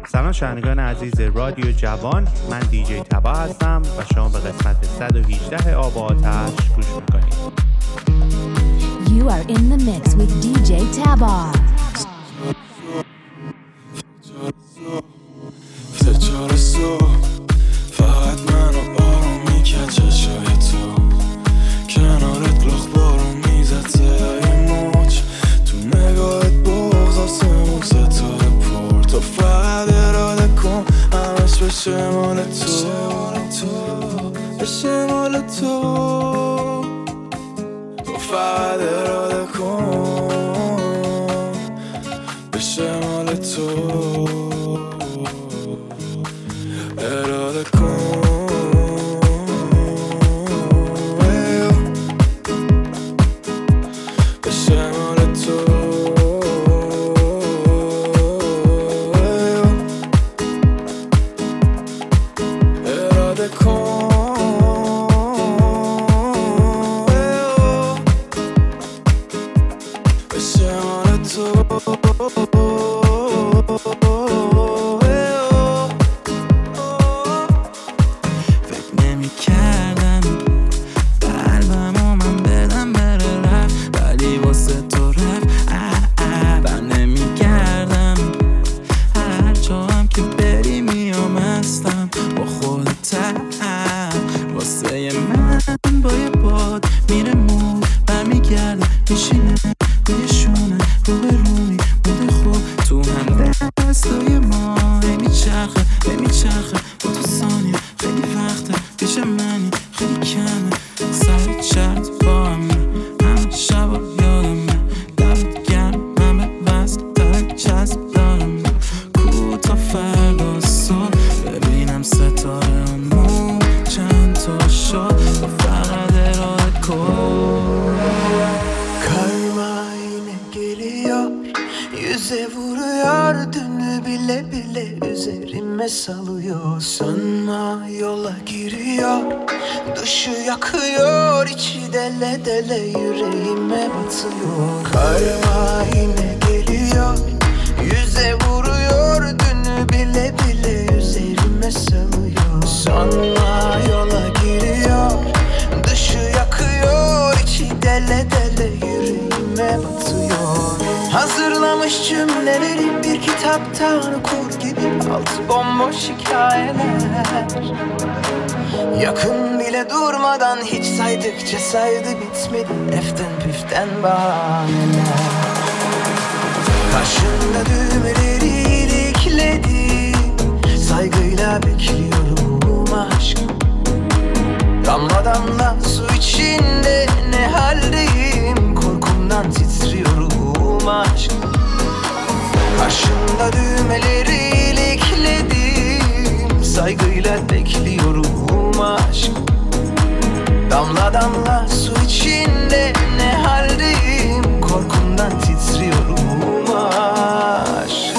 سلام شنوندگان عزیز رادیو جوان، من دیجی تبا هستم و شما به قسمت 118 آب و آتش گوش میکنید. You are in the mix with DJ Taba. فقط منو آروم میکرد چشای تو، کنارت لخ بارون میزد صدای موج، تو نگاهت بغض آسمون ستاره پر، تو فقط اراده کن همش بشه مال تو، بشه مال تو، تو فقط اراده کن بشه مال تو، اراده کن بشه مال تو، اراده کن بشه مال تو. Salıyor, sanma yola giriyor, dışı yakıyor, içi dele dele yüreğime batıyor. Karma yine geliyor, yüze vuruyor, dünü bile bile üzerime salıyor. Sanma yola giriyor, dışı yakıyor, içi dele dele yüreğime batıyor. Hazırlamış cümleleri bir kitaptan okur gibi, altı bomboş hikayeler. Yakın bile durmadan hiç saydıkça saydı bitmedi, eften püften bahaneler. Karşında düğmeleri ilikledim, saygıyla bekliyorum aşk. Damla damla su içinde ne haldeyim, korkumdan titriyorum aşk. Karşımda düğmeleri ilikledim, saygıyla bekliyorum aşk. Damla damla su içinde ne haldeyim, korkumdan titriyorum aşk.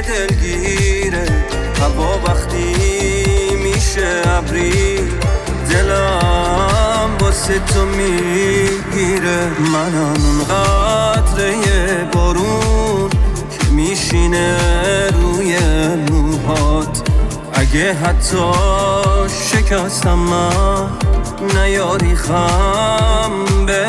دلگیره هوا وقتی میشه ابری دلم واسه تو میگیره منم اون قطره بارون که میشینه روی موهات اگه حتی شکستم من نیاری خم به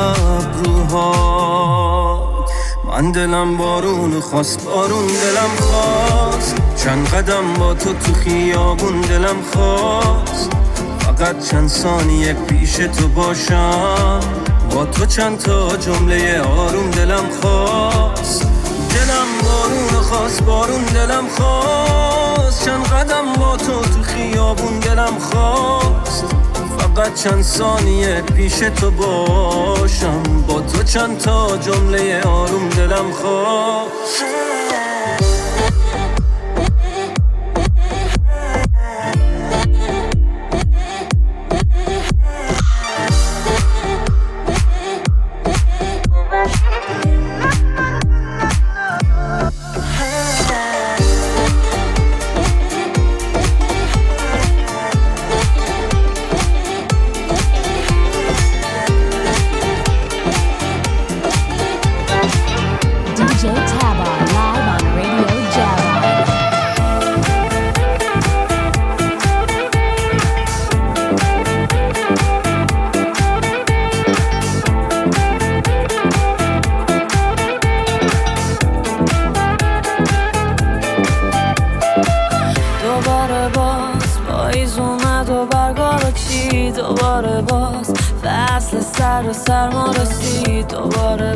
ابروهات من دلم بارون خواست بارون دلم خواست چند قدم با تو خیابون دلم خواست فقط چند ثانیه پیش تو باشم با تو چند تا جمله آروم دلم خواست دلم بارون خواست بارون دلم خواست چند قدم با تو خیابون دلم خواست فقط چند ثانیه پیش تو باشم با تو چند تا جمله آروم دلم خواست دوباره باز فصل سر و سرما رسید دوباره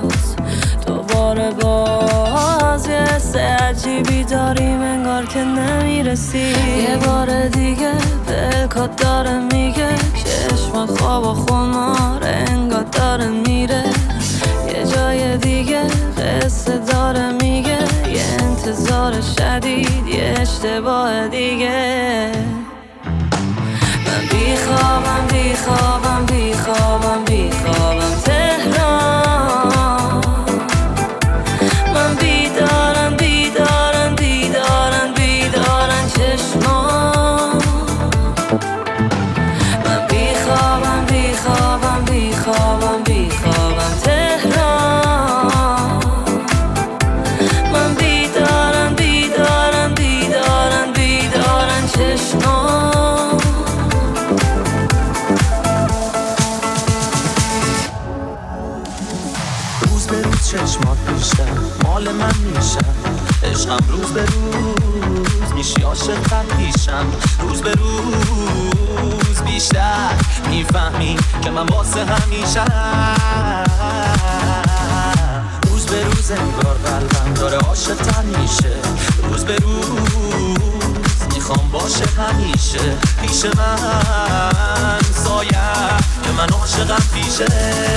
باز یه حس عجیبی داریم انگار که نمیرسی یه بار دیگه دلکات داره میگه چشمات خواب و خمار انگار داره میره یه جای دیگه قصه داره میگه یه انتظار شدید یه اشتباه دیگه بیخوابم تهران من بیدارن چشمان من بیخوابم تهران من بیدارن چشمان چشمات بیشتر مال من میشن عشقم روز به روز میشی عاشق‌تر میشم روز به روز بیشتر میفهمی که من واسه همیشم روز به روز انگار قلبم داره عاشق‌تر میشه روز به روز میخوام باشه همیشه پیش من سایه که من عاشقم پیشه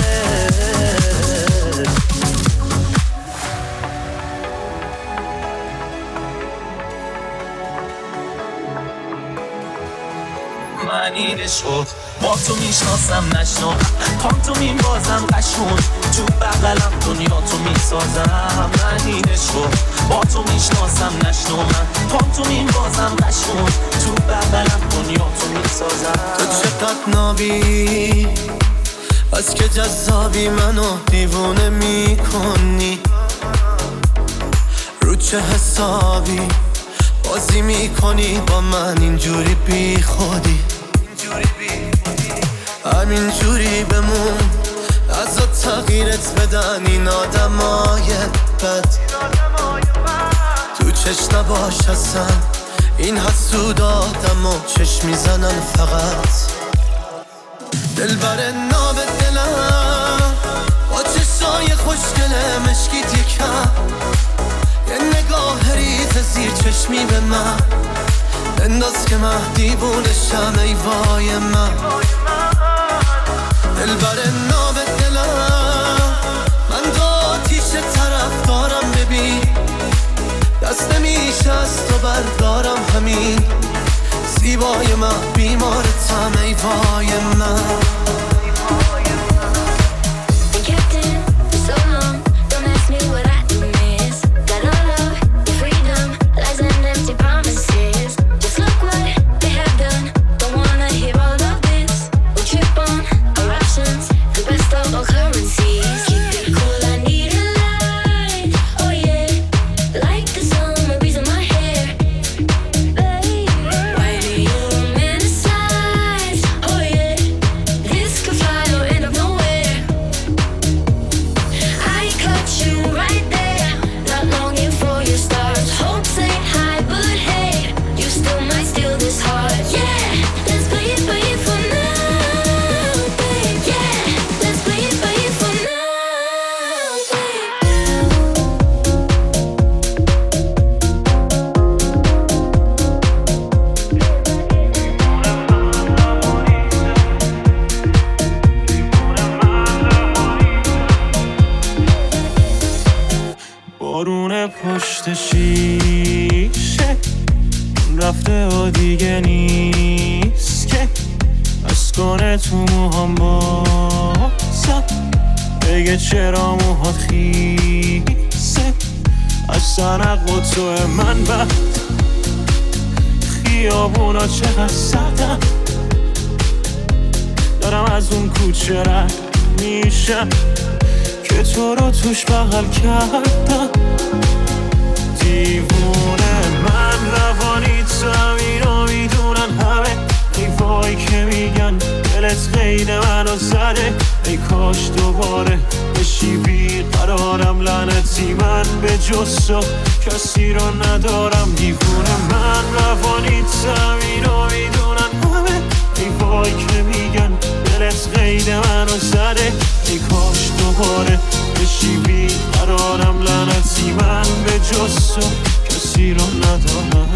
من این عشقو با تو میشناسم نشنو پانتومین بازم قشون تو بغلم دنیا تو میسازم من این عشقو با تو میشناسم نشنو من پانتومین بازم قشون تو بغلم دنیا تو میسازم تو چقدر نابی از که جذابی منو دیوونه میکنی رو چه حسابی بازی میکنی با من اینجوری بی خودی همینجوری بمون از تغییرت بدن این آدمای بد تو چش نباش اصلا این حسود آدم و چش میزنن فقط دل بر ناب دلم با چشای خوشگله مشکیت یکم یه نگاه ریز زیر چشمی به من انداز که من دیوونشم ای وای من دل بر ناب دلم من دو آتیش طرف دارم ببین دست نمیشه از تو بردارم همین زیبای من بیمارتم ای وای من Captain, so long, don't ask me what I miss. Got all of your freedom. بارون پشت شیشه رفته و دیگه نیست که از کنه تو موهام بازم بگه چرا موهات خیسه از سنق و تو من بعد خیابونا چقدر سردم دارم از اون کوچه رد میشم که تو رو توش بغل کردم دیوونه من روانی اینو میدونن همه ای وای که میگن دلت قید منو زده ای کاش دوباره بشی بیقرارم لعنتی من به جز تو کسی رو ندارم دیوونه من روانی اینو میدونن همه ای وای که میگن دلت قید منو زده ای کاش دوباره بشی بیقرارم لعنتی من به جز تو کسی رو ندارم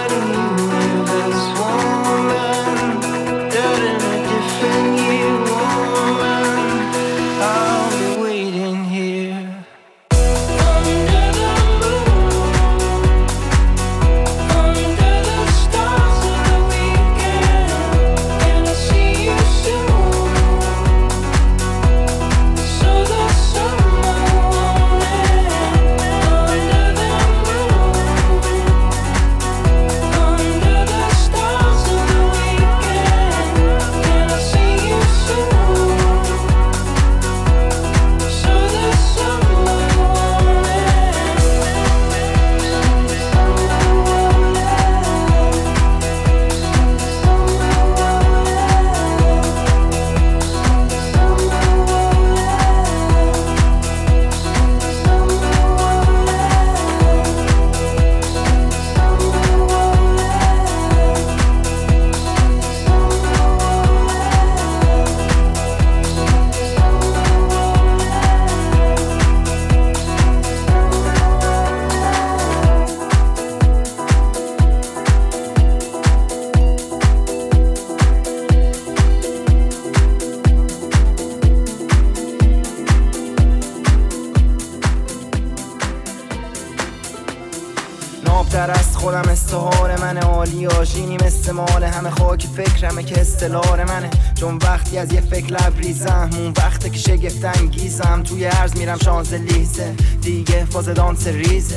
نابتر از خودم استعاره منه، عالی آشینی مثل مال همه، خاک فکرمه که استلار منه، چون وقتی از یه فکر لبریزم اون وقته که شگفت انگیزم، توی عرض میرم شانزلیزه دیگه فاز دانس ریزه،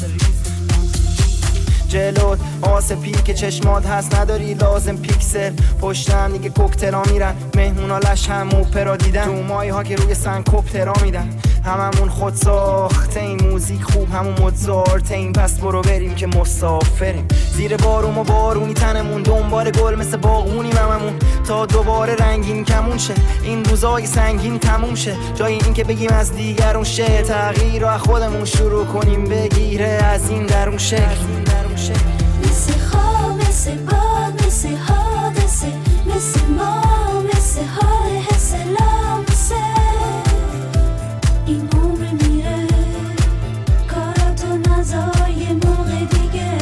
جلوت آسپی که چشمات هست نداری لازم پیکسل، پشتم دیگه کوکتلا میرن، مهمونا لش هم اوپرا دیدن، تو مایی ها که روی سن کوپترا میدن، هممون خود ساخته این موزیک خوب همون مدزارته این، پس برو بریم که مسافریم زیر بارون و بارونی تنمون، دنبال گل مثل باغونیم هممون تا دوباره رنگین کمون شه، این روزای سنگین تموم شه، جای این که بگیم از دیگرون شه، تغییر رو از خودمون شروع کنیم بگیره از این درون شکل. مثل خواب، مثل باد، مثل حادثه، مثل ما، مثل حال حس لامسه، این عمر میره کاراتو نذار یه موقع دیگه،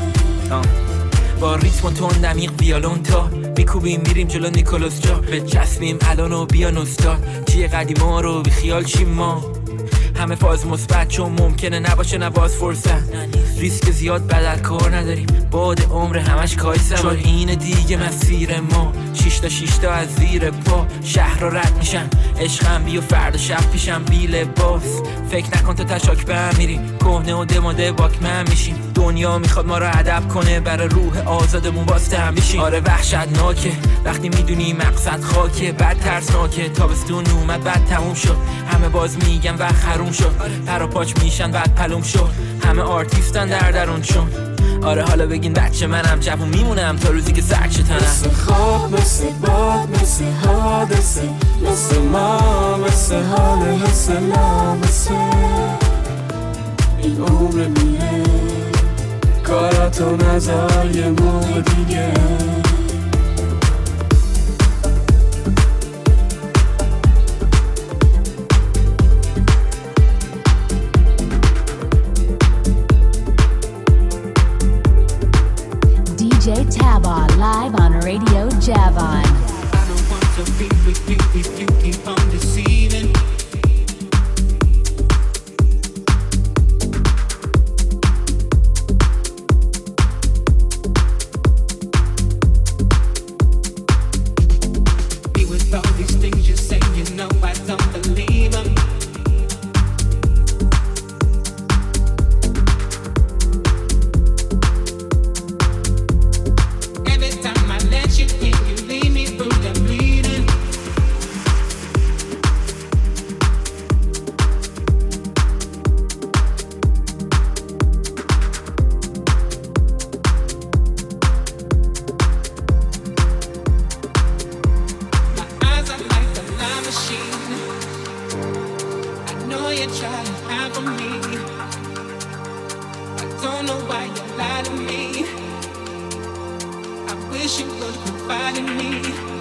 با ریتم و تون نمیق ویالون تا میکوبیم میریم جلو نیکولاس جا، به چسبیم الان و بیا نستاد چیه قدیما رو بی خیال چیم ما، همه فاز مثبت چون ممکنه نباشه نباز فرصت، ریسک زیاد بدل کار نداریم، باد عمر همش کایسم، چون اینه دیگه مسیر ما، 6 تا از زیر پا شهر رو رد میشن، عشقم بی و فردا شب پیشم بی لباس، فکر نکن تو تشاک به هم میریم، کهنه و دماده واکمن میشیم، دنیا میخواد ما رو ادب کنه برای روح آزادمون واسه هم میشیم، آره وحشتناکه وقتی میدونی مقصد خاکه، بعد ترسناکه تابستون اومد بعد تموم شد، همه باز میگن وقت حروم شد، پرا پاچ میشن بعد پلوم شد، همه آرتیستن درون چون، آره حالا بگین بچه منم جوون میمونم تا روزی که سرچه تنم، مثل خواب، مثل باد، مثل حادثه، مثل ما، مثل حال حس لامسه، این عمر میره کاراتو نذار یه موقع دیگه، DJ Tabor live on Radio Javon. I don't want to be with you if you keep on deceiving. Be with all these things you say, you know I don't believe them. Every time I let you in, you leave me through the bleeding. My eyes are like a lie machine. I know you're trying to hide from me. I don't know why you lie to me. I wish you would confide in me.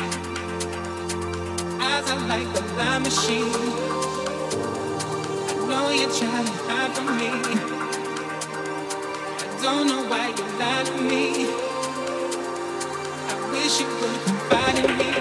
Eyes are like a lie machine. I know you're trying to hide from me. I don't know why you lied to me. I wish you would confide in me.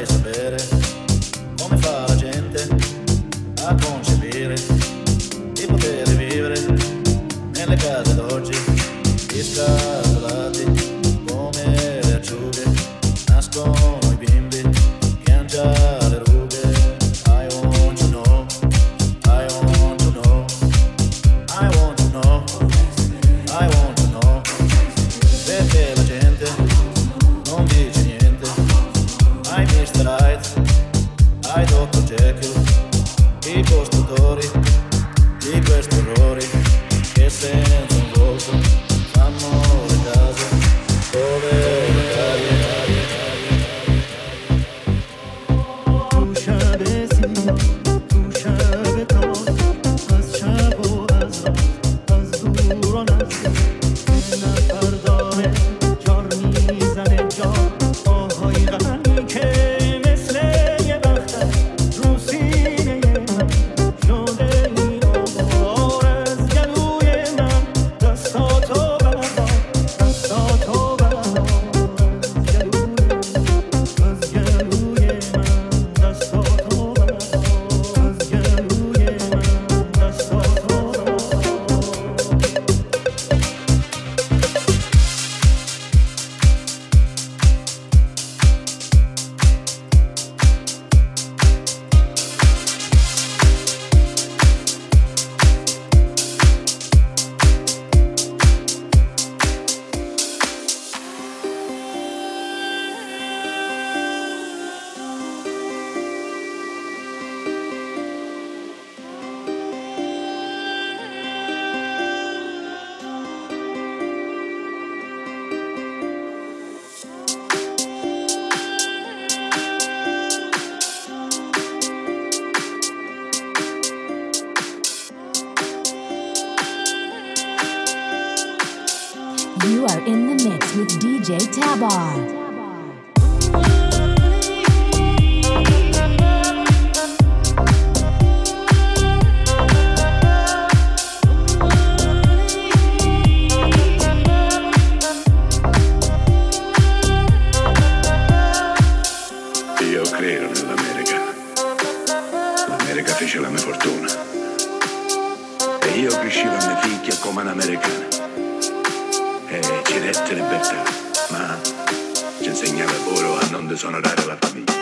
vorrei sapere come fa la gente a concepire di poter vivere nelle case d'oggi, scatolati come le acciughe, nascono i bimbi che han già le rughe. I want to know, I want to know, I want to know, I want to know, perché la gente non dice niente. Ai Mr. Hyde, ai Dr. Jekyll, i costruttori di questi orrori che senza un volto fanno le case dove le carie. تو شب سیاه تو شب تار از شب و از راه از دور و نزدیک یه نفر داره جار میزنه جار آهای غمی که مثل یه بختر رو سینه من شده این آوار از گلوی من دستاتو بردار دستاتو بردار از گلوی من دستاتو بردار از گلوی من دستاتو You are in the mix with DJ Tabar. Io credo nell'America. L'America fece la mia fortuna. E io crescevo a mia figlia come un'americana. E ci dette libertà, ma ci insegnava pure a non disonorare la famiglia.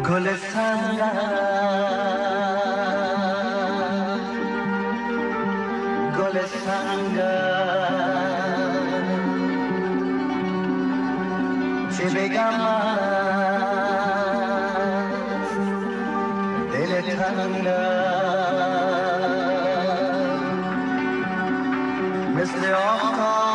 گل سنگر گل سنگر چه بگم از دل تنگر مثل آفتاب